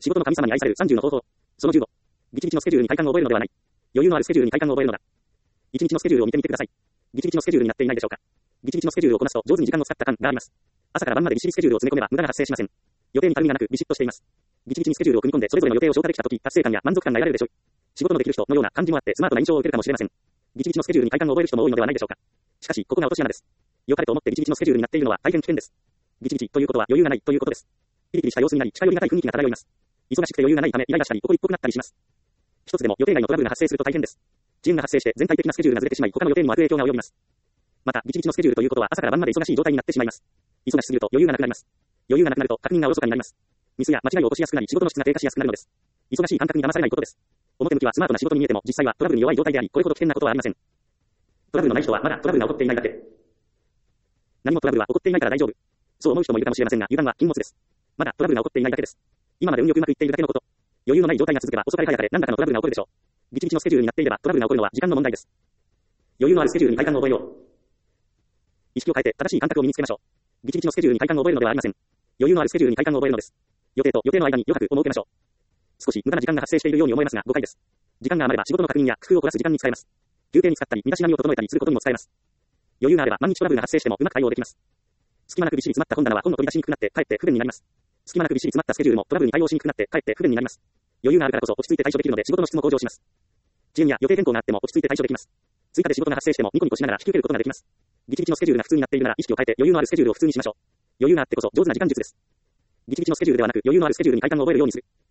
仕事の神様に愛される30の方法。その15。ギチギチのスケジュールに快感を覚えるのではない。余裕のあるスケジュールに快感を覚えるのだ。1日のスケジュールを見てみてください。ギチギチのスケジュールになっていないでしょうか。ギチギチのスケジュールをこなすと上手に時間を使った感があります。朝から晩までびっしりスケジュールを詰め込めば無駄が発生しません。予定にたるみがなくビシッとしています。ギチギチにスケジュールを組み込んでそれぞれの予定を消化できたとき達成感や満足感が得られるでしょう。仕事のできる人のような感じもあってスマートな印象を受けるかもしれません。ギチギチのスケジュールに快感を覚える人も多いのではないでしょうか。しかし、ここが落とし穴です。良かれと思ってギチギチのスケジュールになっているのは大変危険です。ギチギチということは余裕がないということです。ピリピリした様子になり近寄りがたい雰囲気が漂います。忙しくて余裕がないためイライラしたり怒りっぽくなったりします。一つでも予定外のトラブルが発生すると大変です。遅延が発生して全体的なスケジュールがずれてしまい他の予定にも悪影響が及びます。また、ギチギチのスケジュールということは朝から晩まで忙しい状態になってしまいます。忙しすぎると余裕がなくなります。余裕がなくなると確認がおろそかになります。ミスや間違いを起こしやすくなり仕事の質が低下しやすくなるのです。忙しい感覚に騙されないことです。表向きはスマートな仕事に見えても実際はトラブルに弱い状態でありこれほど危険なことはありません。トラブルのない人はまだトラブルが起こっていないだけ。何もトラブルは起こっていないから大丈夫。そう思う人もいるかもしれませんが油断は禁物です。まだトラブルが起こっていないだけです。今まで運よくうまくいっているだけのこと。余裕のない状態が続けば遅かれ早かれ何らかのトラブルが起こるでしょう。ギチギチのスケジュールになっていればトラブルが起こるのは時間の問題です。余裕のあるスケジュールに快感を覚えよう。意識を変えて正しい感覚を身につけましょう。ギチギチのスケジュールに快感を覚えるのではありません。余裕のあるスケジュールに快感を覚えるのです。予定と予定の間に余白を設けましょう。少し無駄な時間が発生しているように思えますが誤解です。時間が余れば仕事の確認や工夫を凝らす時間に使えます。休憩に使ったり身だしなみを整えたりすることにも使えます。余裕があれば万日トラブルが発生してもうまく対応できます。隙間なくびっしり詰まった本棚は本の取り出しにくくなってかえって不便になります。隙間なくびっしり詰まったスケジュールもトラブルに対応しにくくなってかえって不便になります。余裕があるからこそ落ち着いて対処できるので仕事の質も向上します。遅延や予定変更があっても落ち着いて対処できます。追加で仕事が発生してもニコニコしながら引き受けることができます。ギチギチのスケジュールが普通になっているなら意識を変えて余裕のあるスケジュールを普通にしましょう。余裕があってこそ上手な時間術です。ギチギチのスケジュールではなく余裕のあるスケジュールに快感を覚えるようにする。